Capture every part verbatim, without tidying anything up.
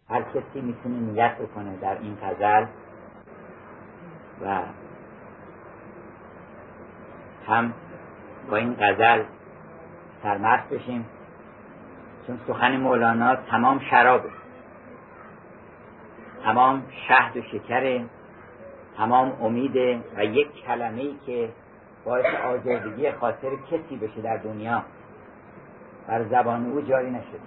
هر کسی میتونه نیت بکنه در این غزل و هم با این غزل سرمست بشیم، چون سخن مولانا تمام شرابه، تمام شهد و شکره، تمام امیده و یک کلمه‌ای که باعث آزردگی خاطر کسی بشه در دنیا بر زبان او جاری نشده.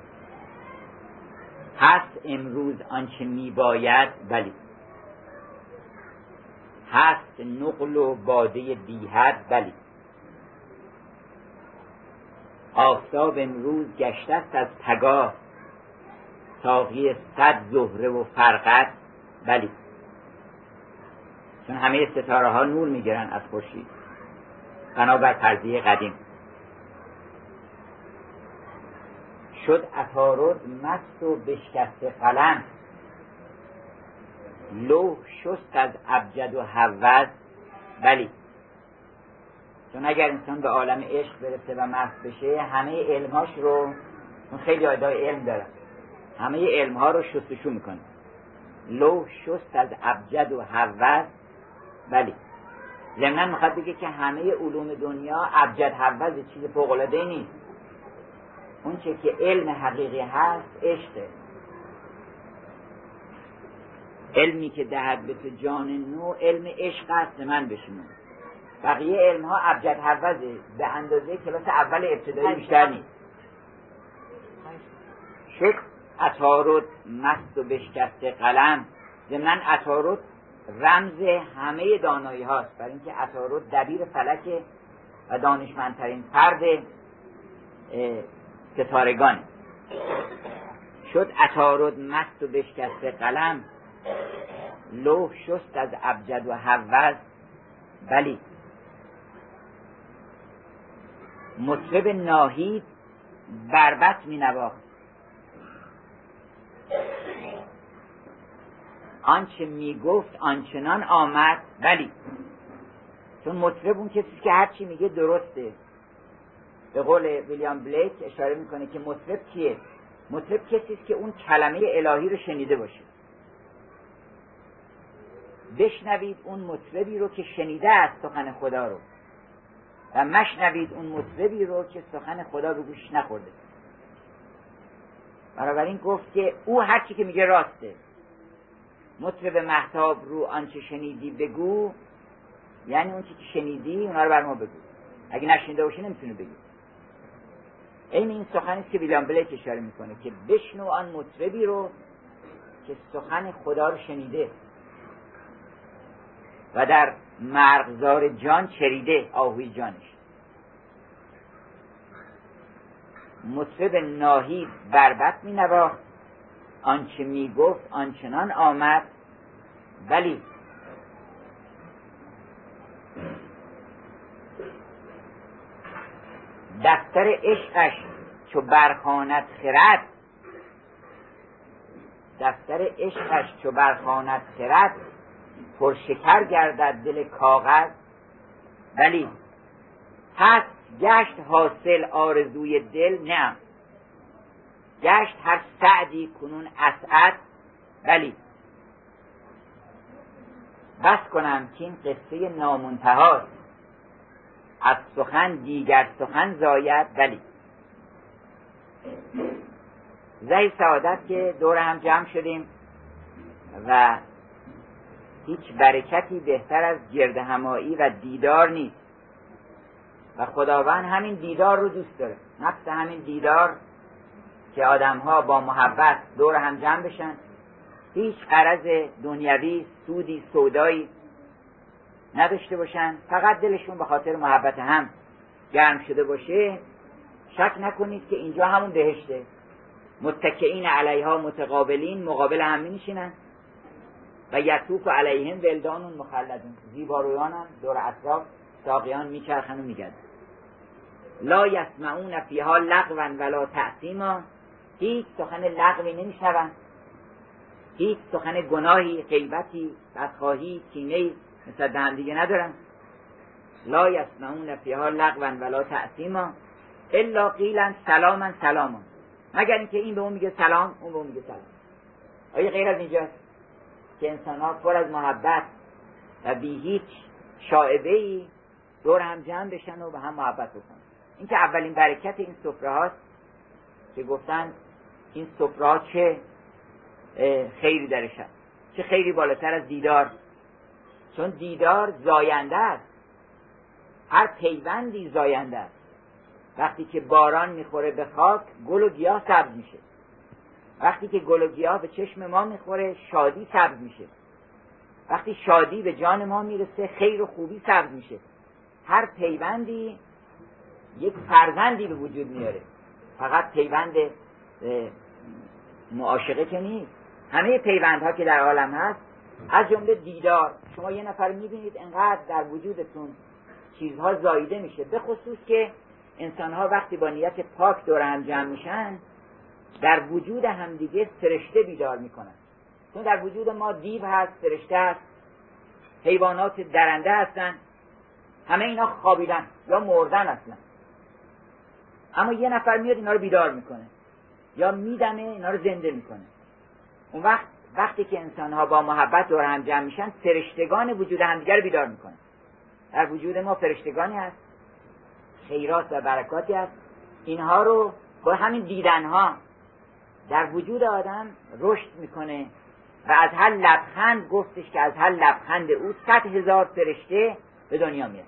هست امروز آنچه میباید، بلی هست نقل و باده بی حد، بلی آفتاب امروز گشته است از پگاه، ساقی صد زهره و فرقد، بلی چون همه ستاره ها نور میگیرن از خورشید بنابر فرضیه قدیم. شد عطارد مست و بشکست قلم، لوح شست از ابجد و هوز، بلی چون اگر انسان به عالم عشق برسه و مست بشه همه علمهاش رو، اون خیلی ادعای علم داره، همه علمها رو شستشو میکنه. لوح شست از ابجد و هوز، بلی ضمناً میخواد بگه که همه علوم دنیا ابجد هوز چیز فوق‌العاده‌ای نیست. اون چه که علم حقیقی هست عشقه، علمی که دهد به تو جان نو، علم عشق است من بشنو. بقیه علم ها ابجد هوزه، به اندازه کلاس اول ابتدایی بیشتر نیست. شد عطارد مست و بشکست قلم، ضمناً عطارد رمز همه دانایی هاست، برای اینکه عطارد دبیر فلک و دانشمندترین فرد ستارگان. شد عطارد مست و بشکست قلم، لوح شست از ابجد و هوز، بلی مطرب ناهید بربط می نواخت، آنچه می گفت آنچنان آمد، بلی چون مطرب اون کسی که هرچی میگه درسته. به قول ویلیام بلیک اشاره میکنه که مطرب کیه؟ مطرب کسی است که اون کلمه الهی رو شنیده باشه. بشنوید اون مطربی رو که شنیده است سخن خدا رو و مشنوید اون مطربی رو که سخن خدا رو گوش نخورده. بنابراین گفت که او هر چی که میگه راسته. مطرب مهتاب رو آنچه شنیدی بگو، یعنی اون چی که شنیدی اونا رو بر ما بگو، اگه نشنیده باشی نمیتونه بگی. این این سخنی است که ویلیام بلیک اشاره میکنه که بشنو آن مطربی رو که سخن خدا رو شنیده و در مرغزار جان چریده آهوی جانش. مطرب ناهید بربط می نواخت، آنچه می گفت آنچنان آمد، ولی دفتر عشقش چو برخواند خرد، دفتر عشقش چو برخواند خرد، پرشکر گردد دل کاغذ، ولی هست گشت حاصل آرزوی دل، نه گشت هر سعدی کنون اسعد، ولی بس کنم که این قصه نامنتهاست، از سخن دیگر سخن زاید، ولی زهی سعادت که دور هم جمع شدیم و هیچ برکتی بهتر از گرد همایی و دیدار نیست و خداوند همین دیدار رو دوست داره. نفس همین دیدار که آدم ها با محبت دور هم جمع بشن، هیچ غرض دنیوی سودی سودایی نداشته باشن، فقط دلشون به خاطر محبت هم گرم شده باشه. شک نکنید که اینجا همون بهشته، متکئین علیها متقابلین، مقابل هم می نشینن و یطوف علیهم ولدان مخلدون، زیبارویانن دور اطراف ساقیان میچرخن و میگردن. لا یسمعون فیها لغوا ولا تأثیما، هیچ سخن لغوی نمیشنون، هیچ سخن گناهی، غیبتی، بدخواهی، کینه‌ای نسبت به هم دیگه ندارن. لا یسمعون فیها لغوا ولا تأثیما الا قیلا سلاما سلاما، مگر اینکه این به اون میگه سلام، اون به اون میگه سلام. آیا غیر از اینجاست که انسان ها پر از محبت و بی هیچ شائبه‌ای دور هم جمع بشن و به هم محبت بکنن؟ این که اولین برکت این سفره هاست که گفتن این سفره ها چه خیری درش هست، چه خیری بالاتر از دیدار، چون دیدار زاینده است، هر پیوندی زاینده است. وقتی که باران میخوره به خاک گل و گیاه سبز میشه، وقتی که گل و گیاه به چشم ما میخوره شادی سبز میشه، وقتی شادی به جان ما میرسه خیر و خوبی سبز میشه. هر پیوندی یک فرزندی به وجود میاره، فقط پیوند معاشقه که نیست، همه پیوندها که در عالم هست، از جمله دیدار. شما یه نفر میبینید انقدر در وجودتون چیزها زاییده میشه، به خصوص که انسانها وقتی با نیت پاک دور هم جمع میشن در وجود همدیگه فرشته بیدار میکنن. چون در وجود ما دیو هست، فرشته هست، حیوانات درنده هستن، همه اینا خوابیدن یا مردن اصلا، اما یه نفر میاد اینا رو بیدار میکنه یا میدمه اینا رو زنده میکنه. اون وقت وقتی که انسانها با محبت دور هم جمع میشن فرشتگان وجود همدیگه رو بیدار میکنن. در وجود ما فرشتگانی هست، خیرات و برکاتی هست، اینها رو با همین دیدنها در وجود آدم رشد میکنه و از هر لبخند گفتش که از هر لبخند او صد هزار فرشته به دنیا میاد.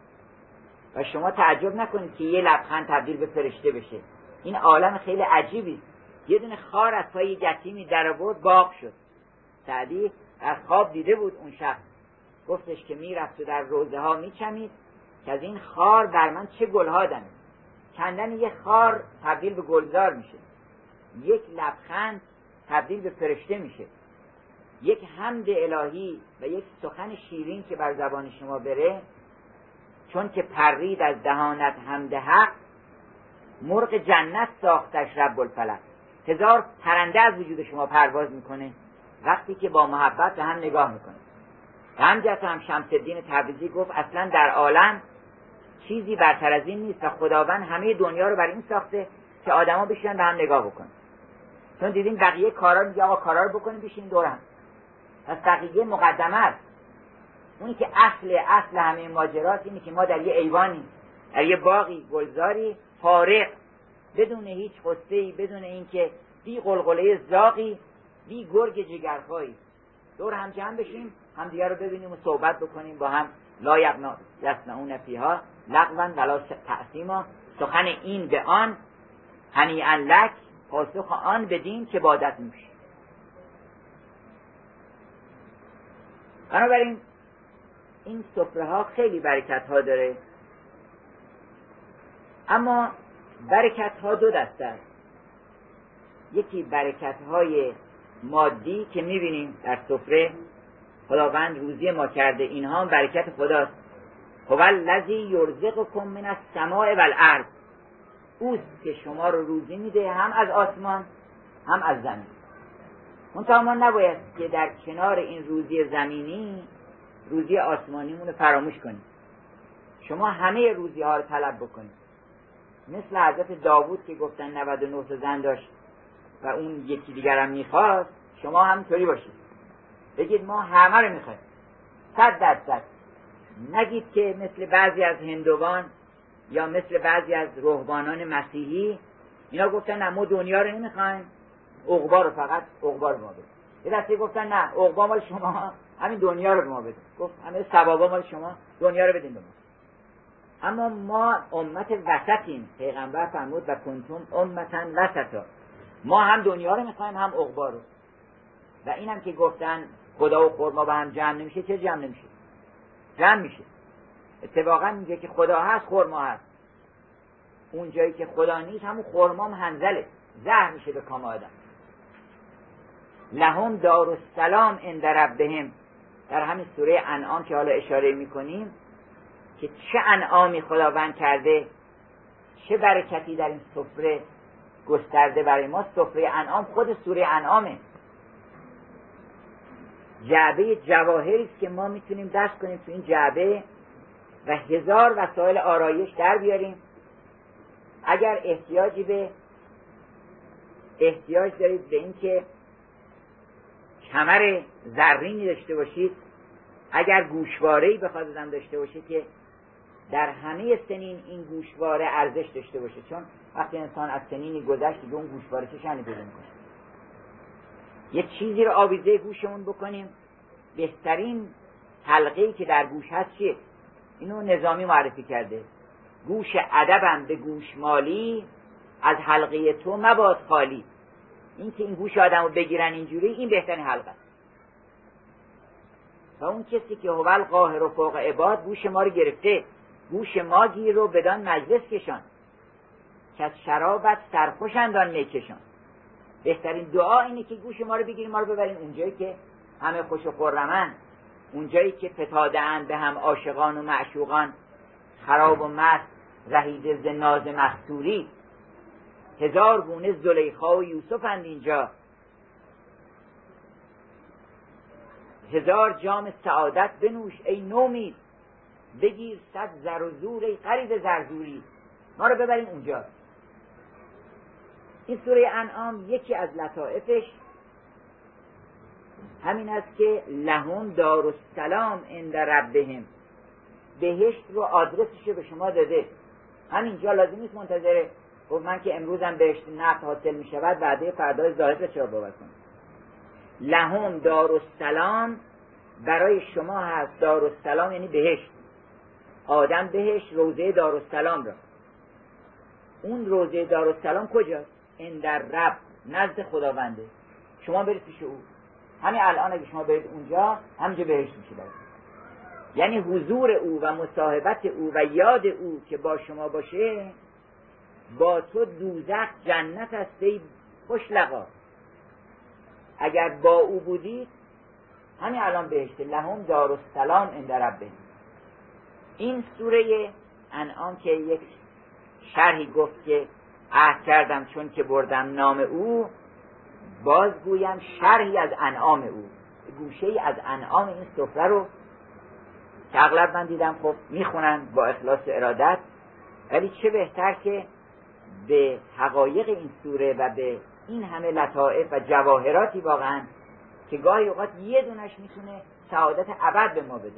و شما تعجب نکنید که یه لبخند تبدیل به فرشته بشه. این عالم خیلی عجیبی. یه دونه خار از پای یتیمی در آورد باغ شد. سعدی از خواب دیده بود اون شب، گفتش که میرفت و در روزه ها میچمید که از این خار بر من چه گلها دمید. کندن یه خار تبدیل به گلزار میشه، یک لبخند تبدیل به فرشته میشه، یک حمد الهی و یک سخن شیرین که بر زبان شما بره، چون که پرید از دهانت حمد حق، مرغ جنت ساختش رب الفلق. هزار پرنده از وجود شما پرواز میکنه وقتی که با محبت به هم نگاه میکنه. همجاست هم شمس الدین تبریزی گفت اصلا در عالم چیزی برتر از این نیست و خداوند همه دنیا رو بر این ساخته که آدما بشینن به هم نگاه بکنن. چون دیدین بقیه کارا میگه آقا کارا رو بکنین بشین دور هم، پس بقیه مقدمه است. اونی که اصل اصل همه ماجراست اینه که ما در یه ایوانی، در یه باغی گلزاری فارغ، بدون هیچ قصه‌ای، بدون اینکه بی قلقله زاغی، بی گرگ جگرخایی دور هم جمع بشیم، هم دیگر رو ببینیم و صحبت بکنیم با هم. لا یسمعون فیها لغوا ولا تأثیما، سخن این به آن، هنیئا لک، پاسخ آن بدین که بادت نوش. بنابراین این سفره ها خیلی برکت ها داره، اما برکت ها دو دسته است. یکی برکت های مادی که میبینیم در سفره خداوند روزی ما کرده، اینها هم برکت خداست. هو الذی یرزقکم من السماء والارض، اوست که شما رو روزی میده هم از آسمان هم از زمین. منتها ما نباید که در کنار این روزی زمینی روزی آسمانیمون رو فراموش کنیم. شما همه روزی ها رو طلب بکنید، مثل حضرت داوود که گفتن نود و نه تا زن داشت و اون یکی دیگر هم میخواست. شما همینطوری باشید، بگید ما همه رو میخوایم صد درصد. نگید که مثل بعضی از هندوان یا مثل بعضی از رهبانان مسیحی اینا گفتن نه ما دنیا رو نمیخوایم، عقبا رو فقط عقبا رو ما بده. یه دسته گفتن نه عقبا مال شما، همین دنیا رو به ما بده. گفت همه ثوابا مال شما، دنیا رو بدین به ما. اما ما امت وسطیم، پیغمبر فرمود و کنتم امتا وسطا، ما هم دنیا رو میخوایم هم عقبا رو. و اینم که گفتن خدا و خرما با هم جمع نمیشه، چه جمع نمیشه؟ جمع میشه. اتفاقا میگه که خدا هست خرما هست. اون جایی که خدا نیست همون خرما هم هنزله، زهر میشه به کام آدم. لهم دار السلام عند ربهم، در همین سوره انعام که حالا اشاره میکنیم که چه انعامی خداوند کرده، چه برکتی در این سفره گسترده برای ما. سفره انعام خود سوره انعامه، جعبه جواهری است که ما میتونیم دست کنیم تو این جعبه و هزار وسایل آرایش در بیاریم. اگر احتیاجی به احتیاج دارید به این که کمر زرینی داشته باشید، اگر گوشواره‌ای بخواد آدم داشته باشه که در همه سنین این گوشواره ارزش داشته باشه، چون وقتی انسان از سنینی گذشت دیگه اون گوشواره چه شأنی پیدا می‌کنه. یه چیزی رو آویزه گوشمون بکنیم، بهترین حلقه‌ای که در گوش هست چیه؟ اینو نظامی معرفی کرده: گوش ادبم به گوشمالی، از حلقه تو مباد خالی. این که این گوش آدمو بگیرن اینجوری، این بهترین حلقه است. تا اون کسی که هو القاهر و فوق عباد گوش ما رو گرفته، گوش ما گیر رو بدان مجلس کشان، که از شرابت سرخوشندان میکشان. بهترین دعا اینه که گوش ما رو بگیریم، ما رو ببریم اونجایی که همه خوش و خرمن، اونجایی که فتاده‌اند به هم عاشقان و معشوقان، خراب و مست رهیده ز ناز مستوری. هزار گونه زلیخا و یوسفند اینجا، هزار جام سعادت بنوش ای نومید، بگیر صد زر و زور ای غریب زرزوری. ما رو ببریم اونجا. این سوره انعام یکی از لطائفش همین است که لهم دارالسلام عند ربهم، بهشت رو آدرسش به شما داده. همینجا لازم نیست منتظره گفت من که امروزم بهشت نقد حاصل می شود بعده فردای زاهد رو چرا باور کنم. لهم دارالسلام، برای شما هست دارالسلام، یعنی بهشت. آدم بهشت روضه دارالسلام را. اون روضه دارالسلام کجاست؟ این در رب، نزد خداونده. شما برید پیش او. همین الان اگه شما برید اونجا، همینجا بهشت میشه برید. یعنی حضور او و مصاحبت او و یاد او که با شما باشه، با تو دوزخ جنت است ای خوش لقا. اگر با او بودید همین الان بهشت. لهم دارالسلام عند ربهم. این سوره انعام که یک شرحی گفت که عهد کردم چون که بردم نام او، باز گویم شرحی از انعام او، گوشه‌ای از انعام این سفره رو که اغلب من دیدم خب میخونن با اخلاص و ارادت، ولی چه بهتر که به حقایق این سوره و به این همه لطائف و جواهراتی واقعا که گاهی اوقات یه دونش میتونه سعادت ابد به ما بده.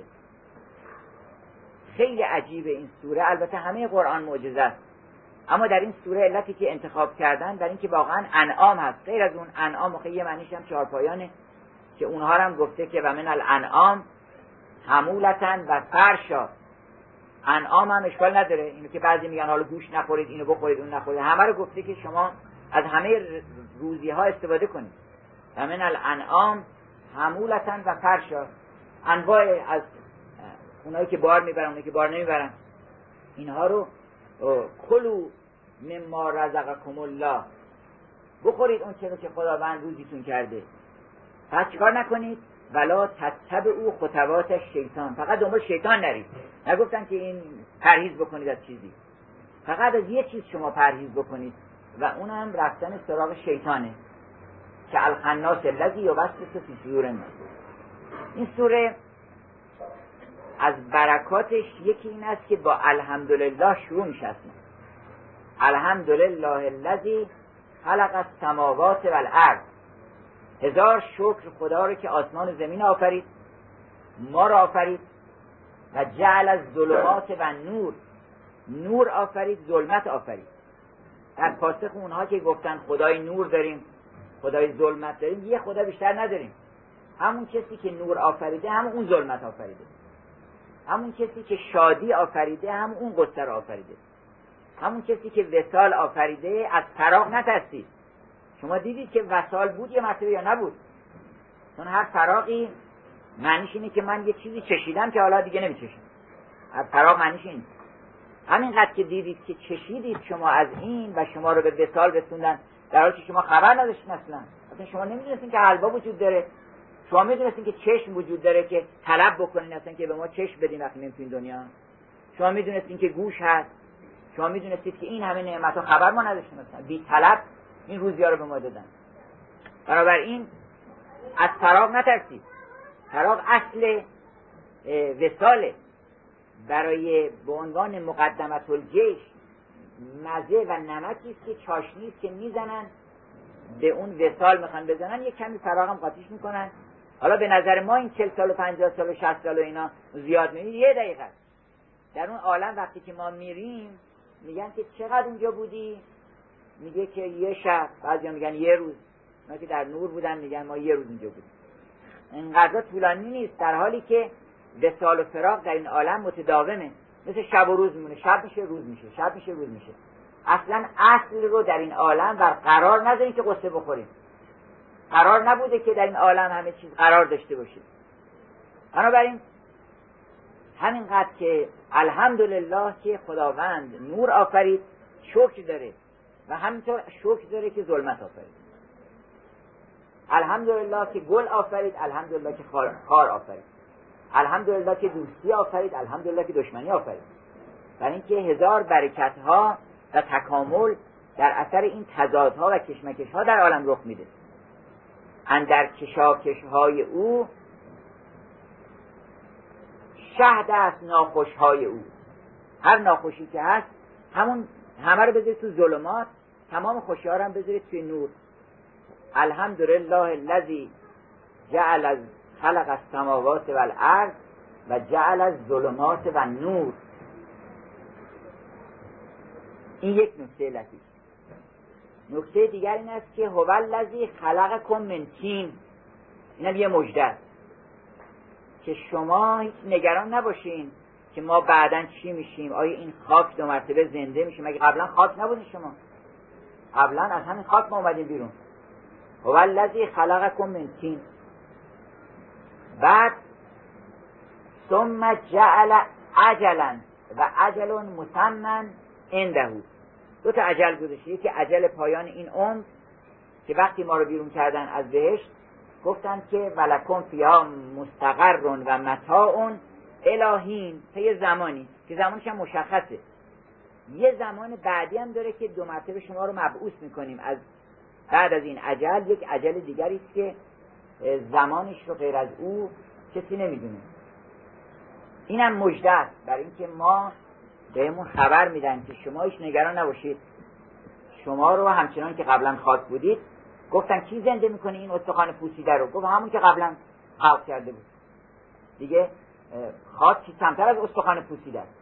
خیلی عجیبه این سوره. البته همه قرآن معجزه است، اما در این سوره علتی که انتخاب کردن در این که واقعا انعام هست. غیر از اون انعام خیلی یه معنیش هم چهارپایانه که اونها هم گفته که و من الانعام حمولتن و فرشا. انعام هم اشکال نداره، اینو که بعضی میگن حالا گوش نخورید، اینو بخورید، اون نخورید، همه رو گفته که شما از همه روزی ها استفاده کنید. و من الانعام حمولتن و فرشا، انواع از اونایی که بار میبرن، اونایی که بار نمیبرن، اینها رو کلوا مما رزقکم الله، بخورید اون چیزی که خداوند روزیتون کرده. پس چیکار نکنید؟ ولا تتبعوا خطوات شیطان، فقط دنبال شیطان نرید. نگفتن که این پرهیز بکنید از چیزی، فقط از یه چیز شما پرهیز بکنید و اونم رفتن سراغ شیطانه که الخناس الذی یوسوس فی صدور الناس. این سوره از برکاتش یکی این است که با الحمدلله شروع میشه. اصلا الحمدلله الذی خلق السماوات والارض، هزار شکر خدا رو که آسمان و زمین آفرید، ما را آفرید و جعل الظلمات و نور، نور آفرید، ظلمت آفرید. در پاسخ اونها که گفتن خدای نور داریم، خدای ظلمت داریم، یه خدا بیشتر نداریم. همون کسی که نور آفریده همون اون ظلمت آفریده، همون کسی که شادی آفریده همون اون قصه را آفریده، همون کسی که وصال آفریده. از فراغ نترسید. شما دیدید که وصال بود یه مرتبه یا نبود؟ چون هر فراغی معنیش اینه که من یه چیزی چشیدم که حالا دیگه نمیچشم. از فراغ معنیش این. همینقدر که دیدید که چشیدید شما از این و شما رو به وصال رسوندن، در حالی که شما خبر نداشتین اصلا. اصلا شما نمیدونستین که حلوا وجود داره، شما میدونستین که چشم وجود داره که طلب بکنین اصلا که به ما چشم بدین وقتی میایم تو این دنیا. شما میدونستین که گوش هست، شما میدونستید که این همه نعمت‌ها خبر ما نداشتیم اصلا. بی طلب این روزی‌ها رو به ما دادن. بنابراین از فراغ نترسید. فراغ اصل وصاله. برای به عنوان مقدمت الجیش مزه و نمکی است که چاشنی است که میزنن به اون وصال میخوان بزنن یک کمی فراغم قاطیش میکنن. حالا به نظر ما این چهل سال و پنجاه سال و شصت سال و اینا زیاد میبینی، یه دقیقه در اون عالم وقتی که ما میریم میگن که چقدر اونجا بودی؟ میگه که یه شب، بعضیا میگن یه روز. اونا که در نور بودن میگن ما یه روز اونجا بودیم. اینقدر طولانی نیست، در حالی که وصال و فراق در این عالم متداومه، مثل شب و روز میمونه، شب میشه روز میشه، شب میشه روز میشه. اصلا اصل رو در این عالم بر قرار نداریم که قصه بخوریم. قرار نبوده که در این عالم همه چیز قرار داشته باشه. بنابراین همینقدر که الحمدلله که خداوند نور آفرید شکر داره و همینطور شکر داره که ظلمت آفرید. الحمدلله که گل آفرید، الحمدلله که خار, خار آفرید، الحمدلله که دوستی آفرید، الحمدلله که دشمنی آفرید. برای اینکه هزار برکت ها و تکامل در اثر این تضادها و کشمکش ها در عالم رخ میده. اندر کشاکش های او شهد است ناخوش های او. هر ناخوشی که هست همون همه رو بذارید تو ظلمات، تمام خوشی ها رو هم بذارید توی نور. الحمدلله الذی جعل از خلق السماوات والارض و جعل از ظلمات و نور. این یک نکته لطیف. نکته دیگر این است که هو الذی خلقکم من طین. اینم یه مژده است که شما هیچ نگران نباشین که ما بعداً چی میشیم. آیا این خاک دو مرتبه زنده میشه؟ مگه قبلا خاک نبودین شما؟ قبلا از همین خاک ما اومدیم بیرون. هو الذی خلقکم من طین. بعد ثم جعل اجلا و اجل مسمى عنده. دو تا اجل گذاشته، یکی اجل پایان این عمر که وقتی ما رو بیرون کردن از بهشت گفتن که ولکم فیها مستقر و متاع الهین، تا یه زمانی که زمانش هم مشخصه. یه زمان بعدی هم داره که دو مرتبه شما رو مبعوث میکنیم از بعد از این اجل. یک اجل دیگری است که زمانش رو غیر از او کسی نمیدونه. اینم مژده است برای اینکه ما بهمون خبر میدن که شما هیچ نگران نباشید، شما رو همچنان که قبلا خاک بودید. گفتن کی زنده میکنه این استخوان پوسیده رو؟ گفت همون که قبلا خلق کرده بود دیگه. خاک چی کمتر از استخوان پوسیده است.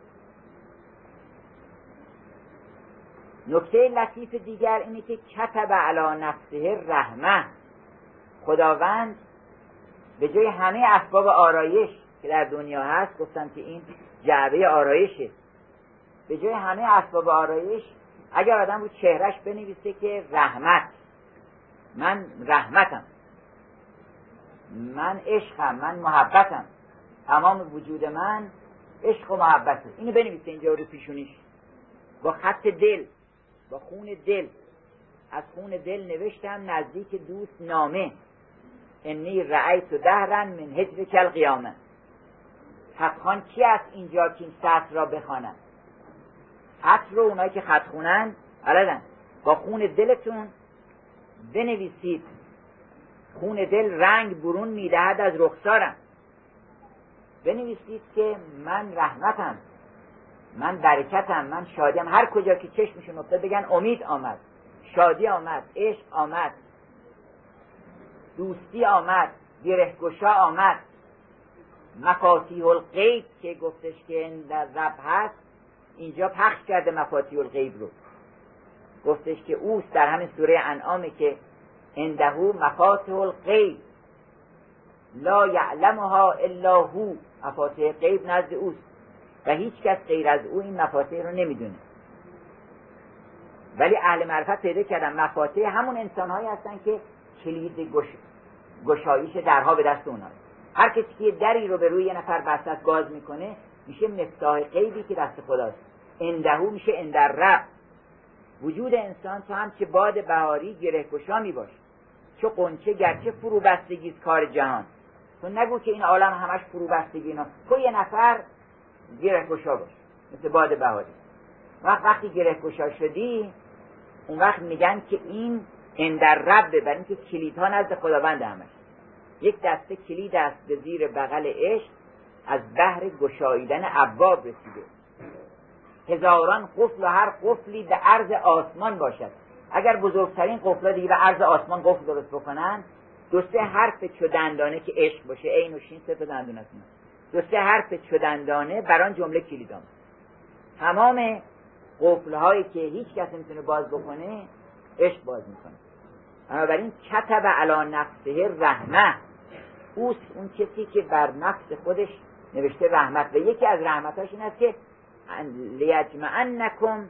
نکته لطیف دیگر اینه که کتب علی نفسه رحمه. خداوند به جای همه اسباب آرایش که در دنیا هست، گفتن که این جعبه آرایشه، به جای همه اسباب آرایش اگر آدم رو چهرش بنویسه که رحمت، من رحمتم، من عشقم، من محبتم، تمام وجود من عشق و محبته، اینو بنویسه اینجا رو پیشونیش با خط دل، با خون دل. از خون دل نوشتم نزدیک دوست نامه، انی رأیت دهرا من هجر کل قیامه. خطخوان کی است اینجا که این سطر را بخوانن؟ خط رو اونایی که خط خونن بلدن. با خون دلتون بنویسید. خون دل رنگ برون میدهد از رخسارم. بنویسید که من رحمتم، من برکتم، من شادیم. هر کجا که چشمشون افتاد بگن امید آمد، شادی آمد، عشق آمد، دوستی آمد، گرهگشا آمد. مفاتیح الغیب که گفتش که در رب هست، اینجا پخش کرده مفاتیح الغیب رو. گفتش که اوست در همین سوره انعامه که عنده مفاتیح الغیب لا یعلمها الا هو. مفاتیح غیب نزد اوست و هیچ کس غیر از او این مفاتیح رو نمیدونه. ولی اهل معرفت پیدا کردن مفاتیح همون انسان‌هایی هستن که کلید گش... گشایش درها به دست اونها. هر کسی که دری رو به روی یه نفر بسته گاز میکنه میشه مفتاح غیبی که دست خداست. اندهو میشه اندر رب. وجود انسان تو هم چه باد بهاری گرهگشا میباش، چه قنچه گرچه فرو بستگی کار جهان. تو نگو که این عالم همش فرو بستگی اینا، تو یه نفر گرهگشا باش مثل باد بهاری. وقت وقتی گرهگشا شدی اون وقت میگن که این اندر ربه، برای اینکه کلیدها نزد خداوند همش. یک دسته کلید است به زیر بغل عشق از بحر گشاییدن ابواب رسیده. هزاران قفل و هر قفلی به عرض آسمان باشد. اگر بزرگترین قفل دیگه به عرض آسمان قفل درست بکنن، دو سه حرف چو دندانه که عشق باشه، عین و شین سه تا دندون است، دو سه حرف چو دندانه بر آن جمله کلیدام. تمام قفل هایی که هیچ کس نمیتونه باز بکنه، عشق باز میکنه. بنابراین کتب علی نفسه رحمه، اوست اون کسی که بر نفس خودش نوشته رحمت. و یکی از رحمتاش این است که لیجمعنکم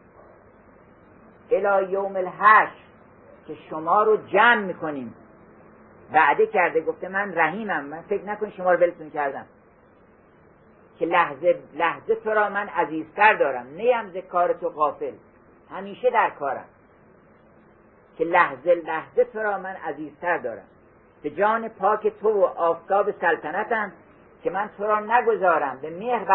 الی یوم الحشر، که شما رو جمع میکنیم. وعده کرده، گفته من رحیمم، من فکر نکن شما رو ولتون کردم، که لحظه لحظه تو را من عزیزتر دارم، نیم ز کار تو غافل، همیشه در کارم، که لحظه لحظه تو را من عزیزتر دارم، به جان پاک تو و آفتاب سلطنتم، که من تو را نگذارم، به مهر